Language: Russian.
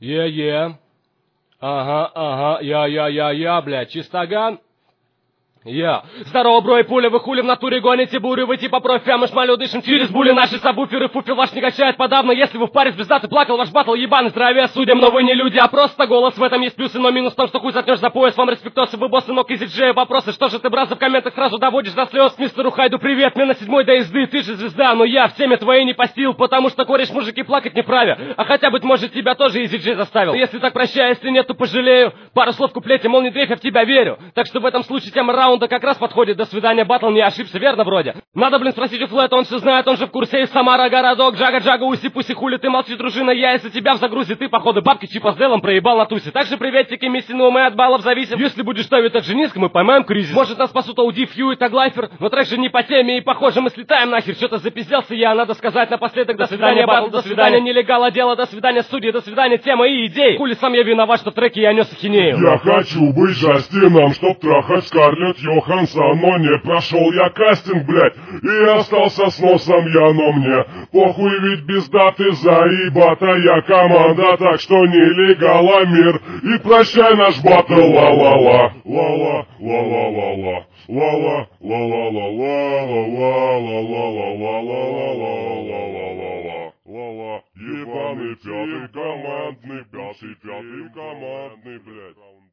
Е-е. Ага, я, блядь, чистоган. Я. Здорово, бро и пуля, вы хули в натуре гоните бурю, вы типа профи, а мы шмалю дышим через були, наши сабвуферы, фуфел ваш не качает подавно, если вы в паре с пиздаты плакал, ваш батл ебаный, здравия судим, но вы не люди, а просто голос, в этом есть плюсы, но минус в том, что хуй заткнешь за пояс, вам респектосы, вы боссы, но кизиджея вопросы, что же ты, брат, в комментах сразу доводишь до слез, мистеру Хайду привет, мне на 7-й до езды, ты же звезда, но я в теме твоей не постил, потому что кореш мужики плакать не вправе, а хотя, быть может, тебя тоже изиджей заставил, если так прощай, если нет, то пожалею, пару слов в куплете, мол, не дрейф, я в тебя верю, так что в этом случае тема раунда как раз подходит. До свидания, батл, не ошибся, верно, вроде? Надо, блин, спросить у Флэта, он все знает, он же в курсе, из Самара городок, Джага-Джага, уси-пуси, хули, ты молчи, дружина, я из-за тебя в загрузе, ты, походу, бабки чипа с делом проебал на тусе. Так же приветики, миссину, мы от баллов зависим. Если будешь ставить так же низко, мы поймаем кризис. Может, нас спасут Ауди, Фью и Таглайфер, но трек же не по теме, и, похоже, мы слетаем нахер, что-то запизделся я, надо сказать напоследок, до свидания, батл, до свидания, нелегала дело, до свидания, судьи, до свидания, тема и идеи. Хули, сам я виноват, что в треке я нес ахинею. Я хочу быть Джастином, чтоб трахать Скарлетт Йоханссон, но не прошел я кастинг, блять, и остался с носом я, но мне похуй, ведь без даты заебатая команда, так что нелегала мир, и прощай наш батл, ла-ла-ла, ла-ла, ла-ла-ла-ла, ла-ла, ла-ла-ла-ла-ла-ла-ла-ла-ла-ла-ла-ла-ла-ла-ла-ла-ла-ла, ебаный пятый командный, пятый командный, блять.